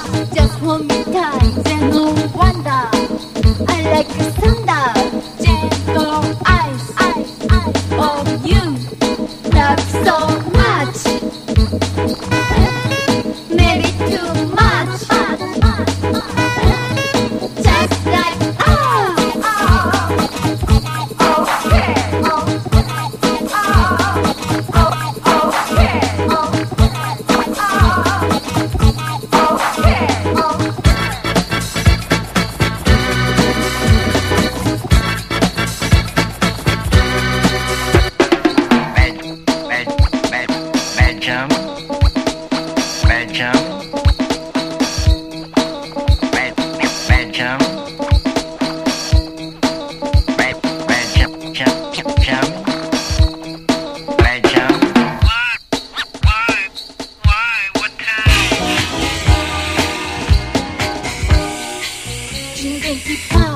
Just hold me tight and no wonder. I like the thunder, gentle ice, of you. Love so much, maybe too much. Just like Jingle